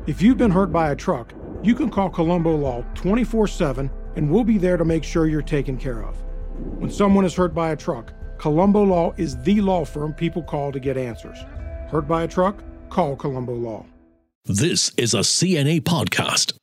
If you've been hurt by a truck, you can call Colombo Law 24/7 and we'll be there to make sure you're taken care of. When someone is hurt by a truck, Colombo Law is the law firm people call to get answers. Hurt by a truck? Call Colombo Law. This is a CNA podcast.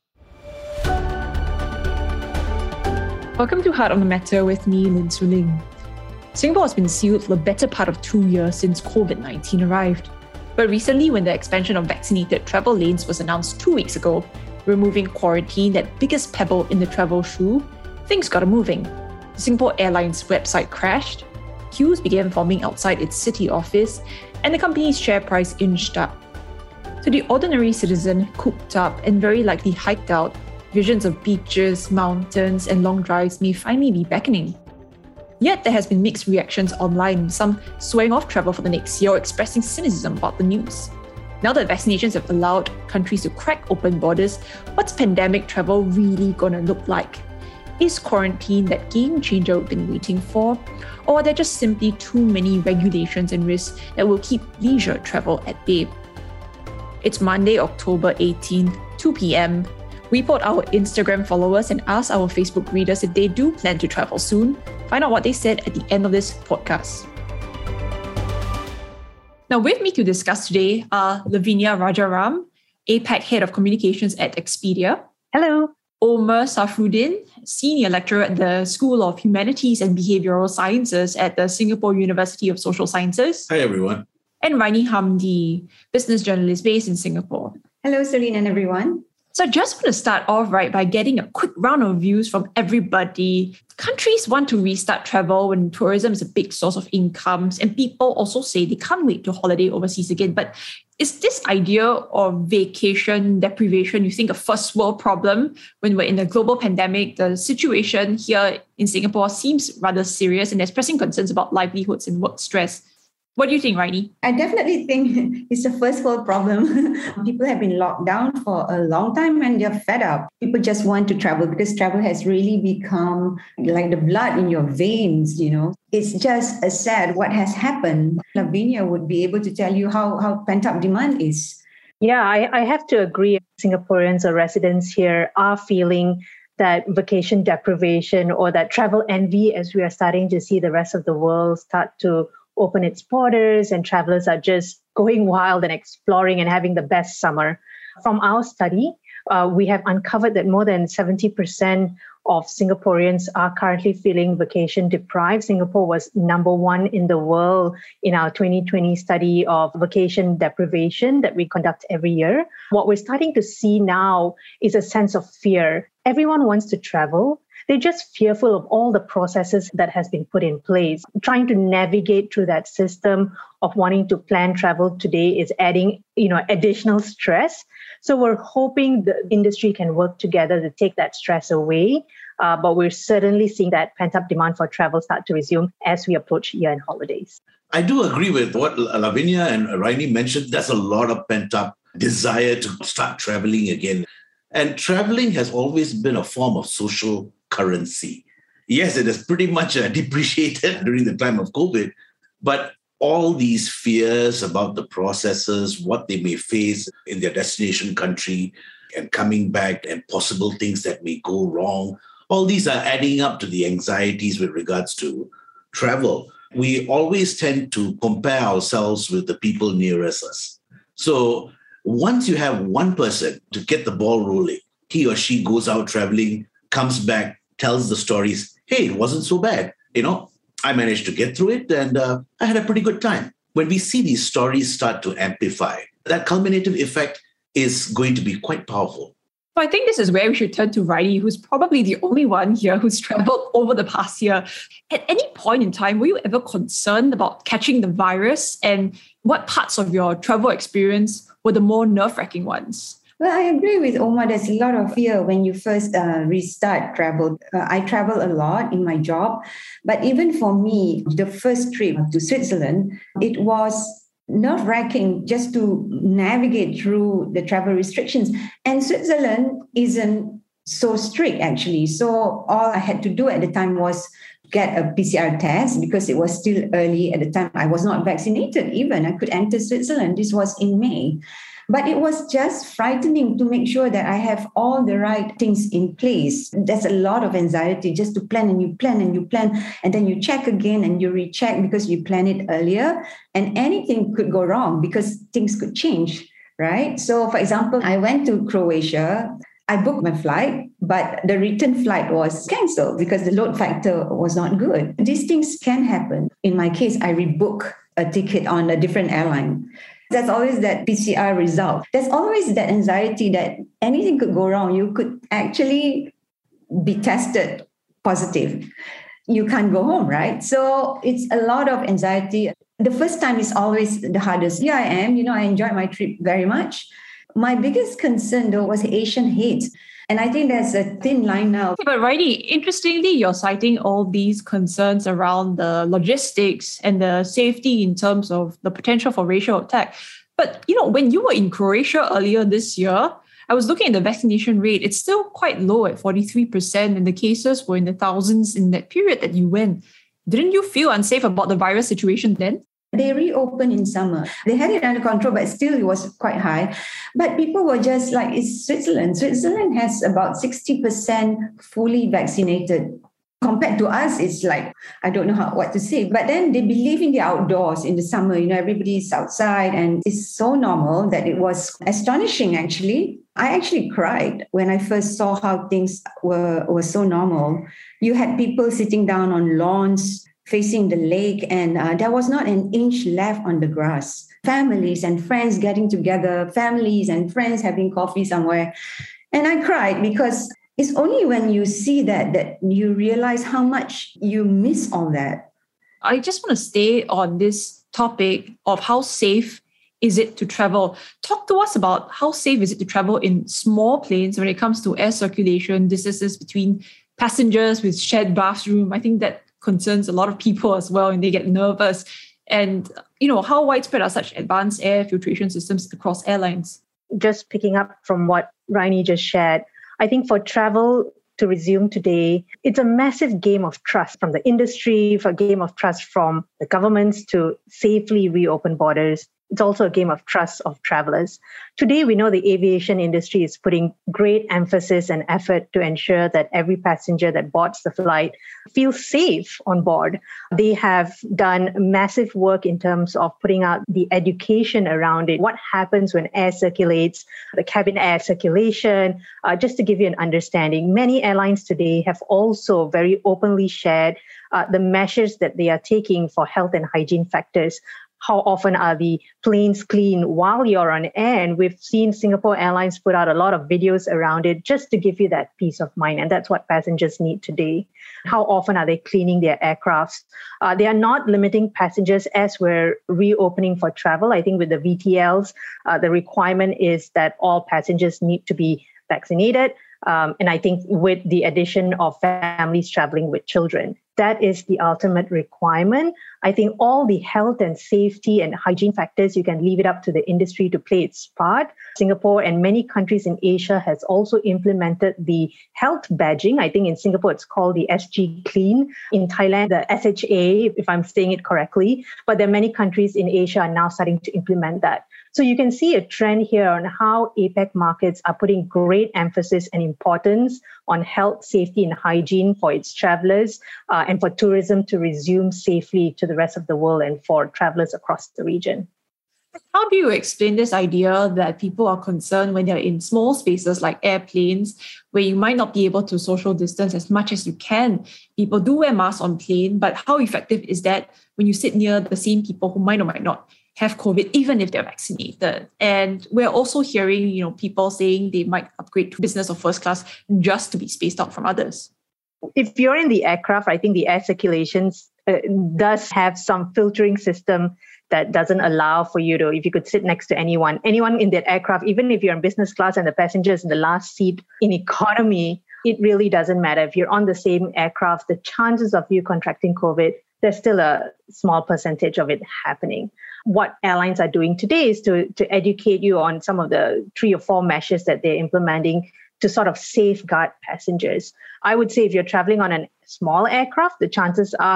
Welcome to Heart on the Matter with me, Lin Suling. Singapore has been sealed for the better part of 2 years since COVID-19 arrived. But recently, when the expansion of vaccinated travel lanes was announced 2 weeks ago, removing quarantine, that biggest pebble in the travel shoe, things got moving. The Singapore Airlines website crashed, queues began forming outside its city office, and the company's share price inched up. To the ordinary citizen, cooped up and very likely hiked out, visions of beaches, mountains, and long drives may finally be beckoning. Yet there has been mixed reactions online, some swearing off travel for the next year or expressing cynicism about the news. Now that vaccinations have allowed countries to crack open borders, what's pandemic travel really gonna look like? Is quarantine that game changer we've been waiting for? Or are there just simply too many regulations and risks that will keep leisure travel at bay? It's Monday, October 18th, 2 p.m. We polled our Instagram followers and asked our Facebook readers if they do plan to travel soon. Find out what they said at the end of this podcast. Now, with me to discuss today are Lavinia Rajaram, APAC Head of Communications at Expedia. Hello. Omer Safruddin, Senior Lecturer at the School of Humanities and Behavioural Sciences at the Singapore University of Social Sciences. Hi, everyone. And Raini Hamdi, Business Journalist based in Singapore. Hello, Celine and everyone. So I just want to start off by getting a quick round of views from everybody. Countries want to restart travel when tourism is a big source of incomes, and people also say they can't wait to holiday overseas again. But is this idea of vacation deprivation, you think, a first world problem when we're in a global pandemic? The situation here in Singapore seems rather serious, and there's pressing concerns about livelihoods and work stress. What do you think, Raini? I definitely think it's a first world problem. People have been locked down for a long time and they're fed up. People just want to travel because travel has really become like the blood in your veins, you know. It's just sad what has happened. Lavinia would be able to tell you how pent-up demand is. Yeah, I have to agree. Singaporeans or residents here are feeling that vacation deprivation or that travel envy as we are starting to see the rest of the world start to open its borders and travelers are just going wild and exploring and having the best summer. From our study, we have uncovered that more than 70% of Singaporeans are currently feeling vacation deprived. Singapore was number one in the world in our 2020 study of vacation deprivation that we conduct every year. What we're starting to see now is a sense of fear. Everyone wants to travel. They're just fearful of all the processes that has been put in place. Trying to navigate through that system of wanting to plan travel today is adding, additional stress. So we're hoping the industry can work together to take that stress away. But we're certainly seeing that pent-up demand for travel start to resume as we approach year-end holidays. I do agree with what Lavinia and Raini mentioned. There's a lot of pent-up desire to start traveling again. And traveling has always been a form of social currency. Yes, it is pretty much depreciated during the time of COVID, but all these fears about the processes, what they may face in their destination country and coming back and possible things that may go wrong, all these are adding up to the anxieties with regards to travel. We always tend to compare ourselves with the people nearest us. So once you have one person to get the ball rolling, he or she goes out traveling, comes back, tells the stories, hey, it wasn't so bad. I managed to get through it and I had a pretty good time. When we see these stories start to amplify, that culminative effect is going to be quite powerful. So I think this is where we should turn to Raini, who's probably the only one here who's traveled over the past year. At any point in time, were you ever concerned about catching the virus? And what parts of your travel experience were the more nerve-wracking ones? Well, I agree with Omar. There's a lot of fear when you first restart travel. I travel a lot in my job. But even for me, the first trip to Switzerland, it was nerve-wracking just to navigate through the travel restrictions. And Switzerland isn't so strict, actually. So all I had to do at the time was get a PCR test because it was still early at the time. I was not vaccinated even. I could enter Switzerland. This was in May. But it was just frightening to make sure that I have all the right things in place. There's a lot of anxiety just to plan, and you plan and you plan, and then you check again and you recheck because you planned it earlier, and anything could go wrong because things could change, right? So, for example, I went to Croatia. I booked my flight, but the return flight was cancelled because the load factor was not good. These things can happen. In my case, I rebooked a ticket on a different airline. There's always that PCR result. There's always that anxiety that anything could go wrong. You could actually be tested positive. You can't go home, right? So it's a lot of anxiety. The first time is always the hardest. Yeah, I am. I enjoyed my trip very much. My biggest concern, though, was Asian hate. And I think there's a thin line now. But Raini, interestingly, you're citing all these concerns around the logistics and the safety in terms of the potential for racial attack. But, when you were in Croatia earlier this year, I was looking at the vaccination rate. It's still quite low at 43%, and the cases were in the thousands in that period that you went. Didn't you feel unsafe about the virus situation then? They reopened in summer. They had it under control, but still it was quite high. But people were just like, it's Switzerland. Switzerland has about 60% fully vaccinated. Compared to us, it's like, I don't know what to say. But then they believe in the outdoors in the summer. Everybody's outside, and it's so normal that it was astonishing, actually. I actually cried when I first saw how things were so normal. You had people sitting down on lawns, facing the lake, and there was not an inch left on the grass. Families and friends getting together, families and friends having coffee somewhere. And I cried because it's only when you see that you realize how much you miss all that. I just want to stay on this topic of how safe is it to travel. Talk to us about how safe is it to travel in small planes when it comes to air circulation, distances between passengers with shared bathroom. I think that concerns a lot of people as well, and they get nervous. And, how widespread are such advanced air filtration systems across airlines? Just picking up from what Raini just shared, I think for travel to resume today, it's a massive game of trust from the industry, for a game of trust from the governments to safely reopen borders. It's also a game of trust of travelers. Today, we know the aviation industry is putting great emphasis and effort to ensure that every passenger that boards the flight feels safe on board. They have done massive work in terms of putting out the education around it. What happens when air circulates, the cabin air circulation, just to give you an understanding. Many airlines today have also very openly shared the measures that they are taking for health and hygiene factors. How often are the planes clean while you're on air? And we've seen Singapore Airlines put out a lot of videos around it just to give you that peace of mind. And that's what passengers need today. How often are they cleaning their aircrafts? They are not limiting passengers as we're reopening for travel. I think with the VTLs, the requirement is that all passengers need to be vaccinated. And I think with the addition of families traveling with children, that is the ultimate requirement. I think all the health and safety and hygiene factors, you can leave it up to the industry to play its part. Singapore and many countries in Asia has also implemented the health badging. I think in Singapore, it's called the SG Clean. In Thailand, the SHA, if I'm saying it correctly. But there are many countries in Asia are now starting to implement that. So you can see a trend here on how APAC markets are putting great emphasis and importance on health, safety, and hygiene for its travelers and for tourism to resume safely to the rest of the world and for travelers across the region. How do you explain this idea that people are concerned when they're in small spaces like airplanes, where you might not be able to social distance as much as you can? People do wear masks on plane, but how effective is that when you sit near the same people who might or might not have COVID, even if they're vaccinated? And we're also hearing, people saying they might upgrade to business or first class just to be spaced out from others. If you're in the aircraft, I think the air circulations does have some filtering system that doesn't allow for you to, if you could sit next to anyone in that aircraft, even if you're in business class and the passenger is in the last seat in economy, it really doesn't matter. If you're on the same aircraft, the chances of you contracting COVID, there's still a small percentage of it happening. What airlines are doing today is to educate you on some of the 3 or 4 measures that they're implementing to sort of safeguard passengers. I would say if you're traveling on a small aircraft, the chances are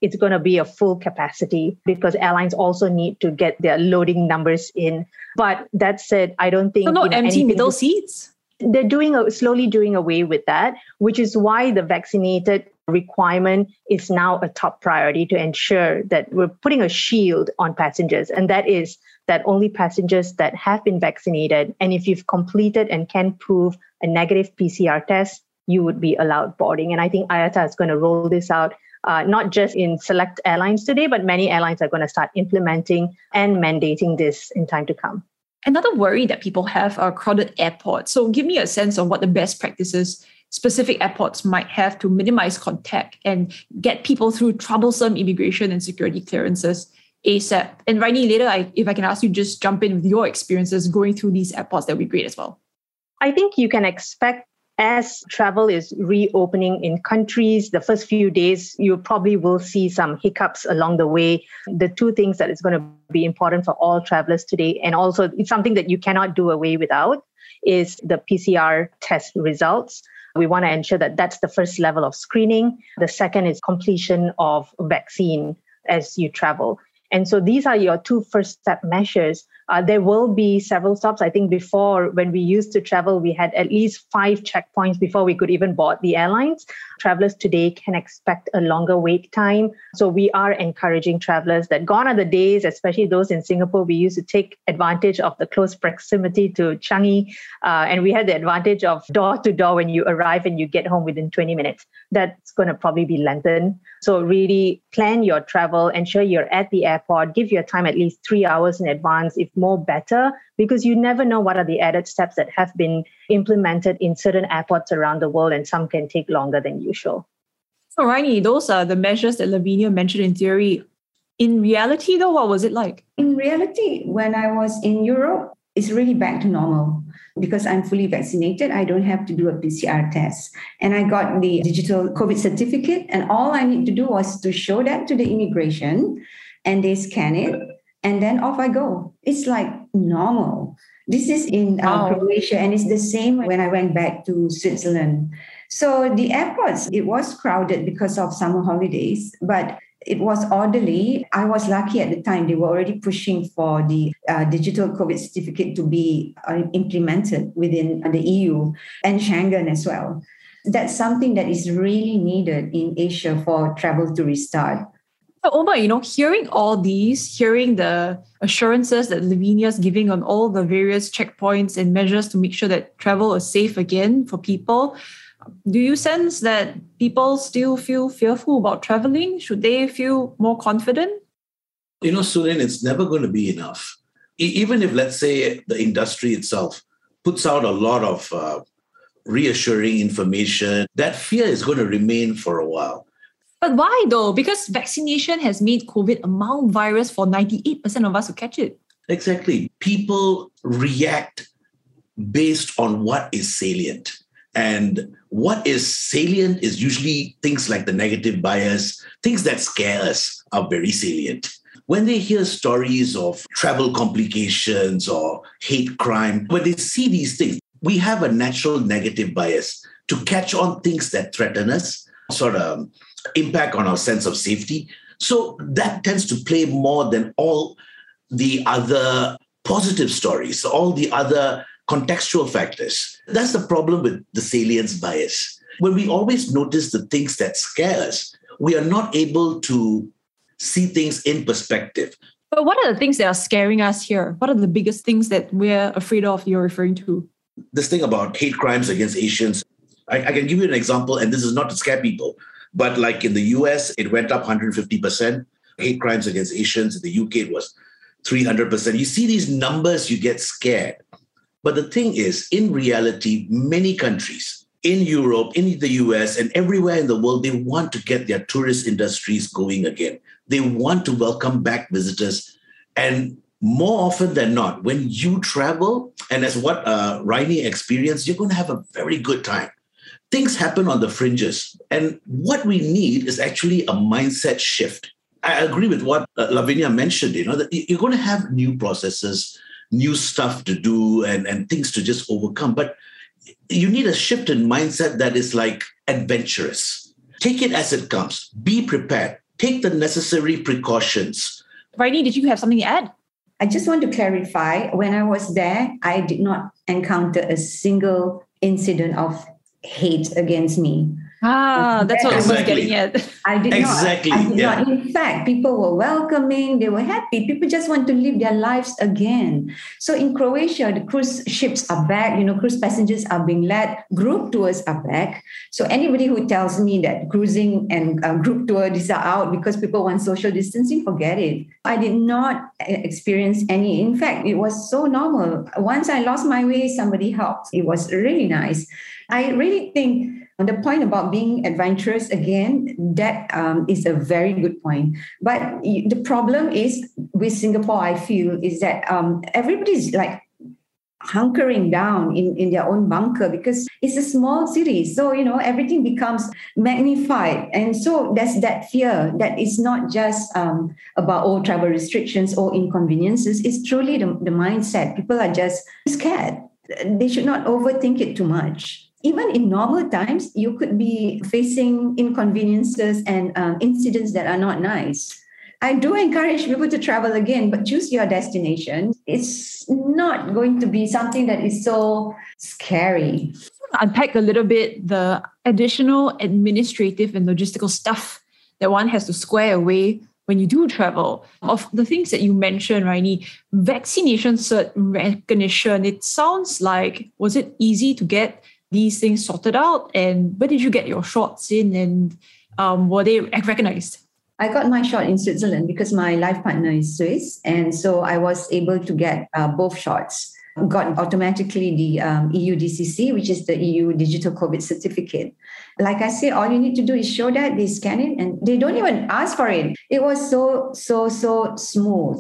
it's going to be a full capacity because airlines also need to get their loading numbers in. But that said, I don't think... So no empty middle seats? They're slowly doing away with that, which is why the vaccinated requirement is now a top priority to ensure that we're putting a shield on passengers. And that is that only passengers that have been vaccinated, and if you've completed and can prove a negative PCR test, you would be allowed boarding. And I think IATA is going to roll this out, not just in select airlines today, but many airlines are going to start implementing and mandating this in time to come. Another worry that people have are crowded airports. So give me a sense of what the best practices specific airports might have to minimize contact and get people through troublesome immigration and security clearances ASAP. And Raini, later, if I can ask you just jump in with your experiences going through these airports, that would be great as well. I think you can expect as travel is reopening in countries, the first few days, you probably will see some hiccups along the way. The two things that is going to be important for all travelers today, and also it's something that you cannot do away without, is the PCR test results. We want to ensure that that's the first level of screening. The second is completion of vaccine as you travel. And so these are your two first step measures. There will be several stops. I think before, when we used to travel, we had at least 5 checkpoints before we could even board the airlines. Travelers today can expect a longer wait time. So we are encouraging travelers that gone are the days, especially those in Singapore, we used to take advantage of the close proximity to Changi. And we had the advantage of door to door when you arrive and you get home within 20 minutes. That's going to probably be lengthened. So really plan your travel, ensure you're at the airport, give your time at least 3 hours in advance, if more better, because you never know what are the added steps that have been implemented in certain airports around the world, and some can take longer than usual. So Raini, those are the measures that Lavinia mentioned in theory. In reality though, what was it like? In reality, when I was in Europe, it's really back to normal. Because I'm fully vaccinated, I don't have to do a PCR test. And I got the digital COVID certificate, and all I need to do was to show that to the immigration, and they scan it, and then off I go. It's like normal. This is in Croatia, and it's the same when I went back to Switzerland. So the airports, it was crowded because of summer holidays, but it was orderly. I was lucky at the time. They were already pushing for the digital COVID certificate to be implemented within the EU and Schengen as well. That's something that is really needed in Asia for travel to restart. So Omar, hearing all these, hearing the assurances that Lavinia is giving on all the various checkpoints and measures to make sure that travel is safe again for people, do you sense that people still feel fearful about traveling? Should they feel more confident? Surin, it's never going to be enough. Even if, let's say, the industry itself puts out a lot of reassuring information, that fear is going to remain for a while. But why though? Because vaccination has made COVID a mild virus for 98% of us who catch it. Exactly. People react based on what is salient. And what is salient is usually things like the negative bias, things that scare us are very salient. When they hear stories of travel complications or hate crime, when they see these things, we have a natural negative bias to catch on things that threaten us, sort of impact on our sense of safety. So that tends to play more than all the other positive stories, all the other contextual factors. That's the problem with the salience bias. When we always notice the things that scare us, we are not able to see things in perspective. But what are the things that are scaring us here? What are the biggest things that we're afraid of you're referring to? This thing about hate crimes against Asians, I can give you an example, and this is not to scare people, but like in the US, it went up 150%. Hate crimes against Asians. In the UK, it was 300%. You see these numbers, you get scared. But the thing is, in reality, many countries in Europe, in the US, and everywhere in the world, they want to get their tourist industries going again. They want to welcome back visitors. And more often than not, when you travel, and as what Raini experienced, you're going to have a very good time. Things happen on the fringes. And what we need is actually a mindset shift. I agree with what Lavinia mentioned, that you're going to have new processes, new stuff to do and things to just overcome. But you need a shift in mindset that is like adventurous. Take it as it comes. Be prepared. take the necessary precautions. Raini, did you have something to add? I just want to clarify, when I was there, I did not encounter a single incident of hate against me. That's what I was getting at. I did not. In fact, people were welcoming, they were happy. People just want to live their lives again. So in Croatia, the cruise ships are back, cruise passengers are being led, group tours are back. So anybody who tells me that cruising and group tours are out because people want social distancing, forget it. I did not experience any. In fact, it was so normal. Once I lost my way, somebody helped. It was really nice. I really think on the point about being adventurous, again, that is a very good point. But the problem is with Singapore, I feel, is that everybody's like hunkering down in their own bunker because it's a small city. So, everything becomes magnified. And so there's that fear that it's not just about travel restrictions or inconveniences. It's truly the mindset. People are just scared. They should not overthink it too much. Even in normal times, you could be facing inconveniences and incidents that are not nice. I do encourage people to travel again, but choose your destination. It's not going to be something that is so scary. Unpack a little bit the additional administrative and logistical stuff that one has to square away when you do travel. Of the things that you mentioned, Raini, vaccination cert recognition, it sounds like, was it easy to get these things sorted out? And where did you get your shots in, and were they recognized? I got my shot in Switzerland because my life partner is Swiss. And so I was able to get both shots. Got automatically the EU DCC, which is the EU Digital COVID Certificate. Like I say, all you need to do is show that, they scan it, and they don't even ask for it. It was so smooth.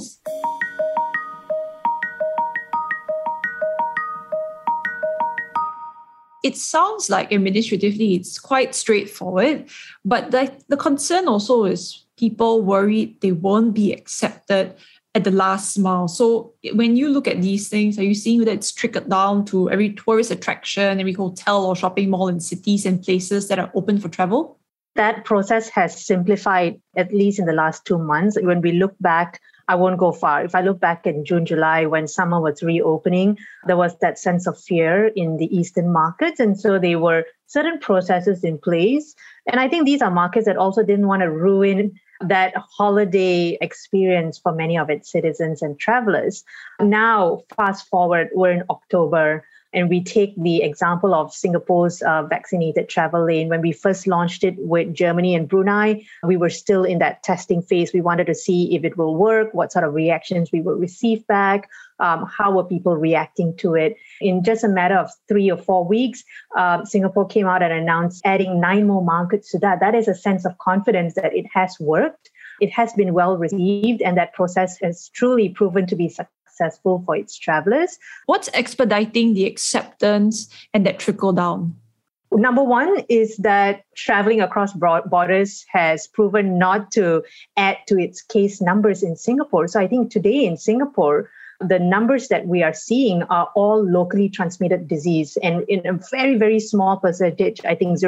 It sounds like administratively it's quite straightforward, but the concern also is people worried they won't be accepted at the last mile. So when you look at these things, are you seeing that it's trickled down to every tourist attraction, every hotel or shopping mall in cities and places that are open for travel? That process has simplified, at least in the last 2 months. When we look back, I won't go far. If I look back in June, July, when summer was reopening, there was that sense of fear in the Eastern markets. And so there were certain processes in place. And I think these are markets that also didn't want to ruin that holiday experience for many of its citizens and travelers. Now, fast forward, we're in October. And we take the example of Singapore's vaccinated travel lane. When we first launched it with Germany and Brunei, we were still in that testing phase. We wanted to see if it will work, what sort of reactions we will receive back, how were people reacting to it. In just a matter of 3 or 4 weeks, Singapore came out and announced adding 9 more markets to that. That is a sense of confidence that it has worked. It has been well received, and that process has truly proven to be successful for its travelers. What's expediting the acceptance and that trickle down? Number one is that traveling across borders has proven not to add to its case numbers in Singapore. So I think today in Singapore, the numbers that we are seeing are all locally transmitted disease. And in a very, very small percentage, I think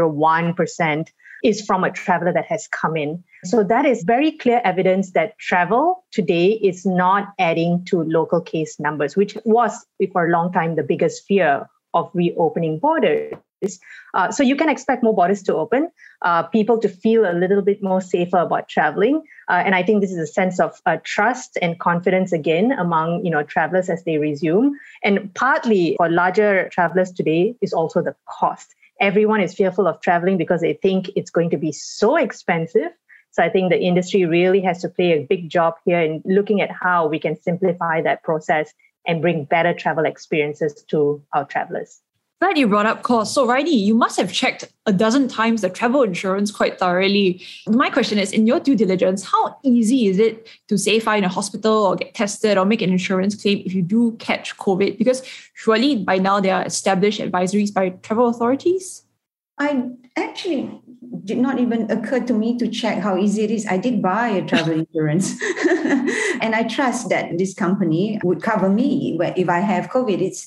0.01%, is from a traveler that has come in. So that is very clear evidence that travel today is not adding to local case numbers, which was for a long time the biggest fear of reopening borders. So you can expect more borders to open, people to feel a little bit more safer about traveling. And I think this is a sense of trust and confidence again among travelers as they resume. And partly for larger travelers today is also the cost. Everyone is fearful of traveling because they think it's going to be so expensive. So I think the industry really has to play a big job here in looking at how we can simplify that process and bring better travel experiences to our travelers. Glad you brought up cost. So, Raini, you must have checked a dozen times the travel insurance quite thoroughly. My question is, in your due diligence, how easy is it to say find a hospital or get tested or make an insurance claim if you do catch COVID? Because surely by now there are established advisories by travel authorities. I actually did not even occur to me to check how easy it is. I did buy a travel insurance and I trust that this company would cover me if I have COVID.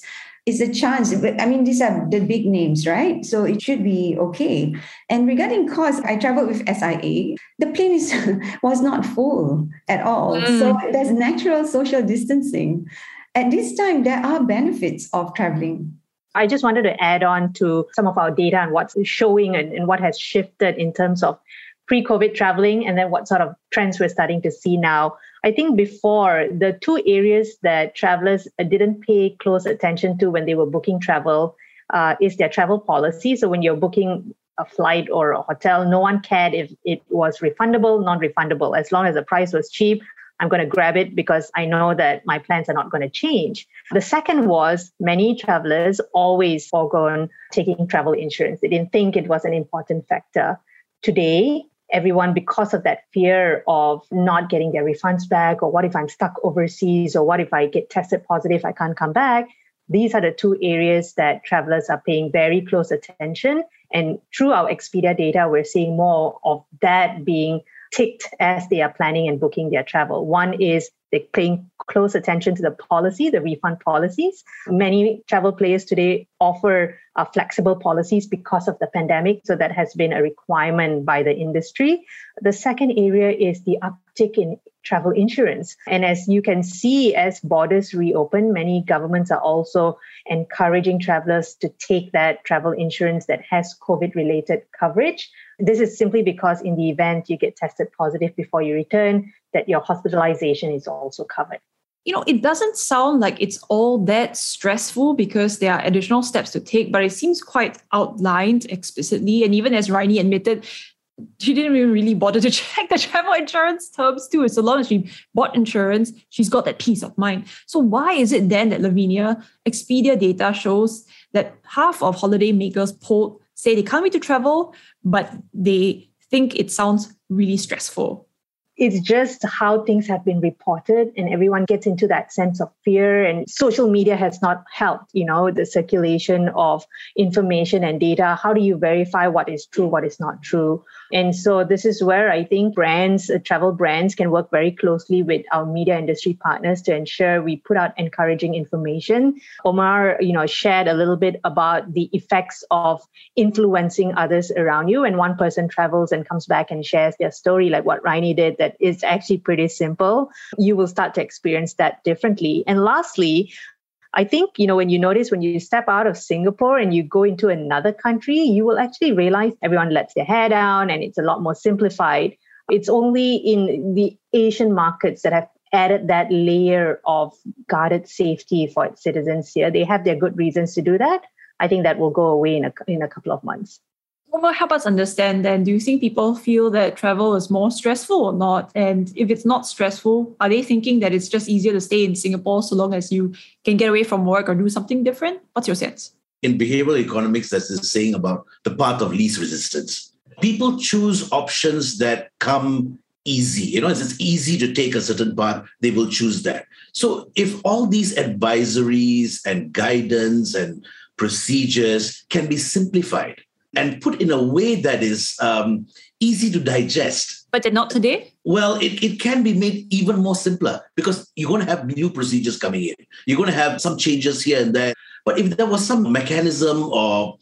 it's a chance. I mean, these are the big names, right? So it should be okay. And regarding cost, I traveled with SIA. The plane was not full at all. So there's natural social distancing. At this time, there are benefits of traveling. I just wanted to add on to some of our data and what's showing and what has shifted in terms of pre-COVID traveling, and then what sort of trends we're starting to see now. I think before, the two areas that travelers didn't pay close attention to when they were booking travel is their travel policy. So when you're booking a flight or a hotel, no one cared if it was refundable, non-refundable. As long as the price was cheap, I'm going to grab it because I know that my plans are not going to change. The second was many travelers always forgone taking travel insurance. They didn't think it was an important factor. Today, everyone, because of that fear of not getting their refunds back, or what if I'm stuck overseas, or what if I get tested positive, I can't come back. These are the two areas that travelers are paying very close attention. And through our Expedia data, we're seeing more of that being ticked as they are planning and booking their travel. One is they're paying close attention to the policy, the refund policies. Many travel players today offer flexible policies because of the pandemic. So that has been a requirement by the industry. The second area is the uptick in travel insurance. And as you can see, as borders reopen, many governments are also encouraging travelers to take that travel insurance that has COVID-related coverage. This is simply because in the event you get tested positive before you return, that your hospitalization is also covered. It doesn't sound like it's all that stressful because there are additional steps to take, but it seems quite outlined explicitly. And even as Raini admitted, she didn't even really bother to check the travel insurance terms too. So long as she bought insurance, she's got that peace of mind. So why is it then that, Lavinia, Expedia data shows that half of holiday makers polled say they can't wait to travel, but they think it sounds really stressful? It's just how things have been reported, and everyone gets into that sense of fear, and social media has not helped, the circulation of information and data. How do you verify what is true, what is not true? And so this is where I think travel brands can work very closely with our media industry partners to ensure we put out encouraging information. Omar, shared a little bit about the effects of influencing others around you. When one person travels and comes back and shares their story, like what Raini did, that is actually pretty simple, you will start to experience that differently. And lastly, I think, when you step out of Singapore and you go into another country, you will actually realize everyone lets their hair down and it's a lot more simplified. It's only in the Asian markets that have added that layer of guarded safety for its citizens here. They have their good reasons to do that. I think that will go away in a couple of months. Well, help us understand then, do you think people feel that travel is more stressful or not? And if it's not stressful, are they thinking that it's just easier to stay in Singapore so long as you can get away from work or do something different? What's your sense? In behavioral economics, there's this saying about the path of least resistance. People choose options that come easy. It's easy to take a certain path, they will choose that. So if all these advisories and guidance and procedures can be simplified and put in a way that is easy to digest. But they're not today? Well, it can be made even more simpler because you're going to have new procedures coming in. You're going to have some changes here and there. But if there was some mechanism or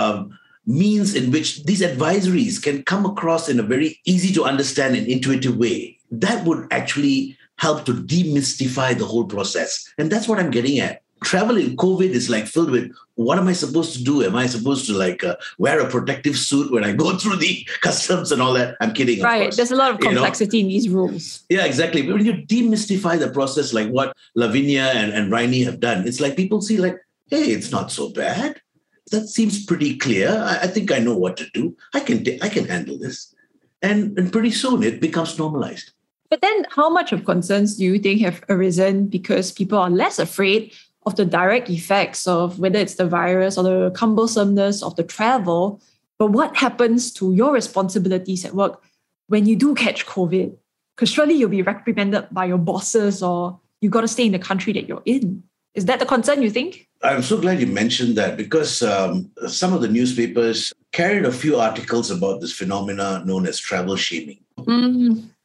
means in which these advisories can come across in a very easy to understand and intuitive way, that would actually help to demystify the whole process. And that's what I'm getting at. Travel in COVID is filled with, what am I supposed to do? Am I supposed to wear a protective suit when I go through the customs and all that? I'm kidding. Right. Of course. There's a lot of complexity in these rules. Yeah, exactly. But when you demystify the process, like what Lavinia and Raini have done, it's like people see hey, it's not so bad. That seems pretty clear. I think I know what to do. I can handle this. And pretty soon it becomes normalized. But then how much of concerns do you think have arisen because people are less afraid of the direct effects of whether it's the virus or the cumbersomeness of the travel? But what happens to your responsibilities at work when you do catch COVID? Because surely you'll be reprimanded by your bosses or you've got to stay in the country that you're in. Is that the concern, you think? I'm so glad you mentioned that because some of the newspapers carried a few articles about this phenomena known as travel shaming.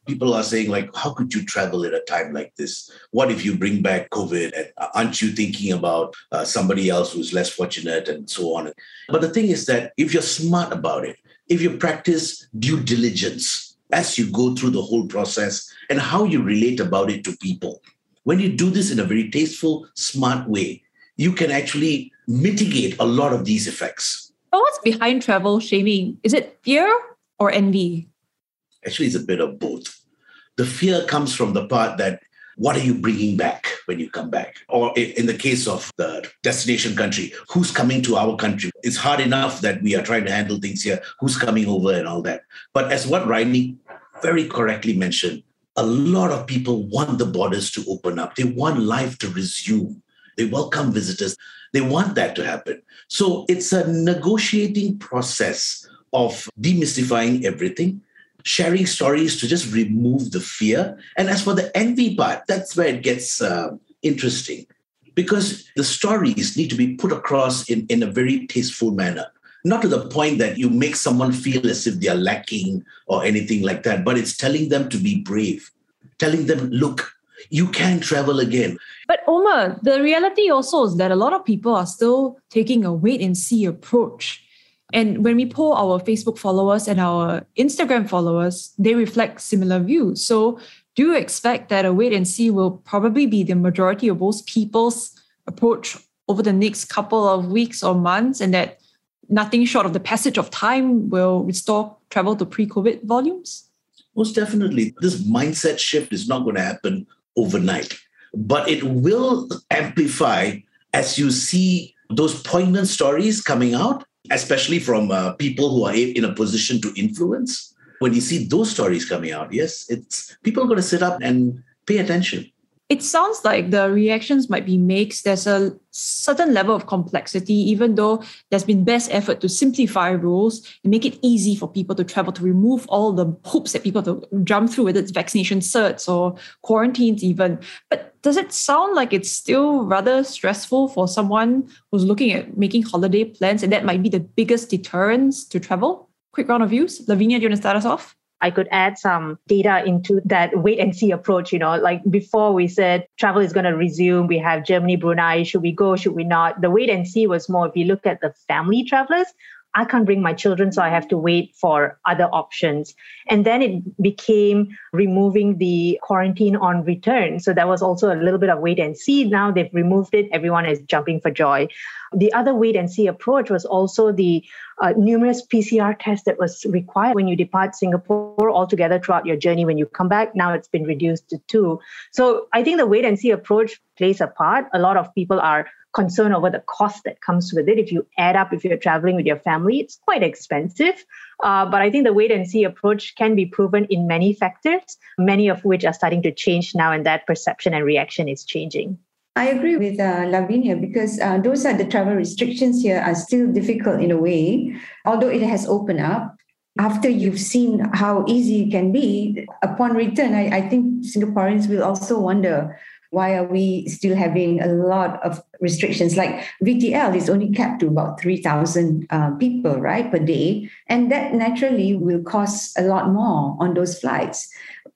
People are saying, like, how could you travel at a time like this? What if you bring back COVID? And aren't you thinking about somebody else who's less fortunate and so on? But the thing is that if you're smart about it, if you practice due diligence as you go through the whole process and how you relate about it to people, when you do this in a very tasteful, smart way, you can actually mitigate a lot of these effects. But what's behind travel shaming? Is it fear or envy? Actually, it's a bit of both. The fear comes from the part that, what are you bringing back when you come back? Or in the case of the destination country, who's coming to our country? It's hard enough that we are trying to handle things here. Who's coming over and all that? But as what Raini very correctly mentioned, a lot of people want the borders to open up. They want life to resume. They welcome visitors. They want that to happen. So it's a negotiating process of demystifying everything, sharing stories to just remove the fear. And as for the envy part, that's where it gets interesting, because the stories need to be put across in a very tasteful manner. Not to the point that you make someone feel as if they are lacking or anything like that, but it's telling them to be brave, telling them, look, you can travel again. But Omar, the reality also is that a lot of people are still taking a wait and see approach. And when we poll our Facebook followers and our Instagram followers, they reflect similar views. So do you expect that a wait and see will probably be the majority of most people's approach over the next couple of weeks or months, and that nothing short of the passage of time will restore travel to pre-COVID volumes? Most definitely. This mindset shift is not going to happen overnight, but it will amplify as you see those poignant stories coming out, especially from people who are in a position to influence. When you see those stories coming out, yes, it's people are going to sit up and pay attention. It sounds like the reactions might be mixed. There's a certain level of complexity, even though there's been best effort to simplify rules and make it easy for people to travel, to remove all the hoops that people have to jump through, whether it's vaccination certs or quarantines even. But does it sound like it's still rather stressful for someone who's looking at making holiday plans, and that might be the biggest deterrence to travel? Quick round of views. Lavinia, do you want to start us off? I could add some data into that wait and see approach. Like before we said travel is going to resume. We have Germany, Brunei. Should we go? Should we not? The wait and see was more, if you look at the family travelers, I can't bring my children, so I have to wait for other options. And then it became removing the quarantine on return. So that was also a little bit of wait and see. Now they've removed it. Everyone is jumping for joy. The other wait and see approach was also the numerous PCR tests that was required when you depart Singapore altogether throughout your journey. When you come back, now it's been reduced to 2. So I think the wait and see approach plays a part. A lot of people are concerned over the cost that comes with it. If you add up, if you're traveling with your family, it's quite expensive. But I think the wait and see approach can be proven in many factors, many of which are starting to change now, and that perception and reaction is changing. I agree with Lavinia, because those are the travel restrictions here are still difficult in a way, although it has opened up. After you've seen how easy it can be, upon return, I think Singaporeans will also wonder, why are we still having a lot of restrictions? Like VTL is only capped to about 3,000 people, right, per day. And that naturally will cost a lot more on those flights.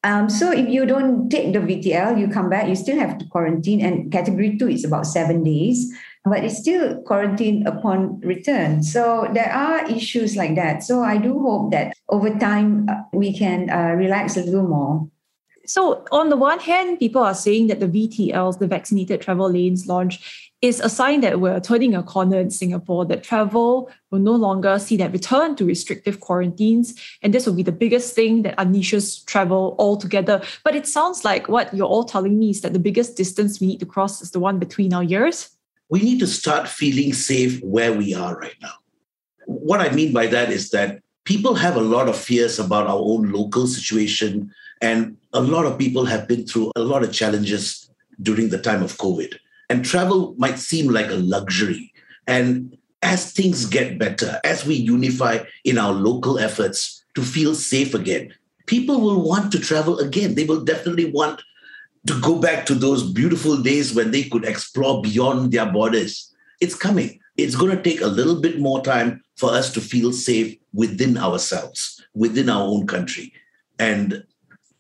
So if you don't take the VTL, you come back, you still have to quarantine. And category 2 is about 7 days, but it's still quarantine upon return. So there are issues like that. So I do hope that over time we can relax a little more. So on the one hand, people are saying that the VTLs, the vaccinated travel lanes launch, is a sign that we're turning a corner in Singapore, that travel will no longer see that return to restrictive quarantines. And this will be the biggest thing that unleashes travel altogether. But it sounds like what you're all telling me is that the biggest distance we need to cross is the one between our ears. We need to start feeling safe where we are right now. What I mean by that is that people have a lot of fears about our own local situation, and a lot of people have been through a lot of challenges during the time of COVID. And travel might seem like a luxury. And as things get better, as we unify in our local efforts to feel safe again, people will want to travel again. They will definitely want to go back to those beautiful days when they could explore beyond their borders. It's coming. It's going to take a little bit more time for us to feel safe within ourselves, within our own country. And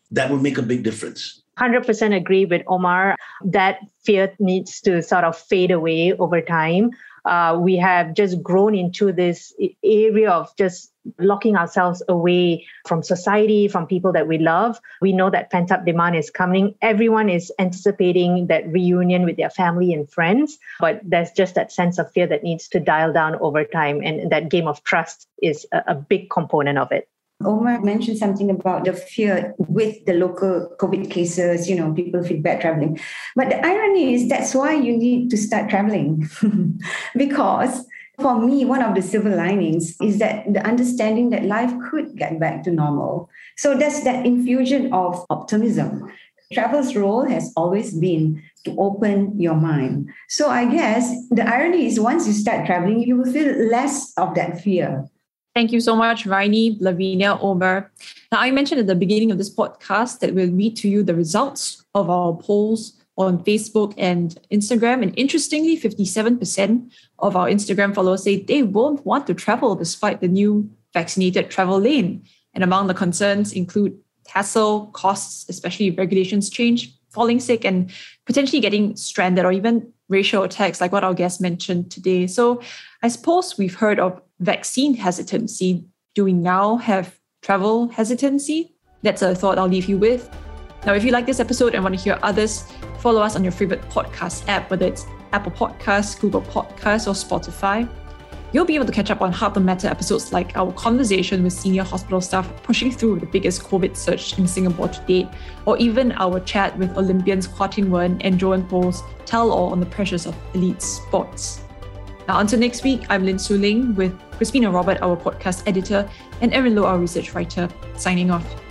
that will make a big difference. 100% agree with Omar. That fear needs to sort of fade away over time. We have just grown into this area of just locking ourselves away from society, from people that we love. We know that pent-up demand is coming. Everyone is anticipating that reunion with their family and friends, but there's just that sense of fear that needs to dial down over time. And that game of trust is a big component of it. Omar mentioned something about the fear with the local COVID cases, people feel bad traveling. But the irony is that's why you need to start traveling. Because for me, one of the silver linings is that the understanding that life could get back to normal. So that's that infusion of optimism. Travel's role has always been to open your mind. So I guess the irony is once you start traveling, you will feel less of that fear. Thank you so much, Raini, Lavinia, Omar. Now, I mentioned at the beginning of this podcast that we'll read to you the results of our polls on Facebook and Instagram. And interestingly, 57% of our Instagram followers say they won't want to travel despite the new vaccinated travel lane. And among the concerns include hassle, costs, especially if regulations change, falling sick, and potentially getting stranded, or even racial attacks like what our guest mentioned today. So I suppose we've heard of vaccine hesitancy. Do we now have travel hesitancy? That's a thought I'll leave you with. Now, if you like this episode and want to hear others, follow us on your favorite podcast app, whether it's Apple Podcasts, Google Podcasts, or Spotify. You'll be able to catch up on Heart of the Matter episodes like our conversation with senior hospital staff pushing through the biggest COVID surge in Singapore to date, or even our chat with Olympians Kwah Tin Wen and Joan Po's tell-all on the pressures of elite sports. Now, until next week, I'm Lin Su Ling with Crispina Robert, our podcast editor, and Erin Low, our research writer, signing off.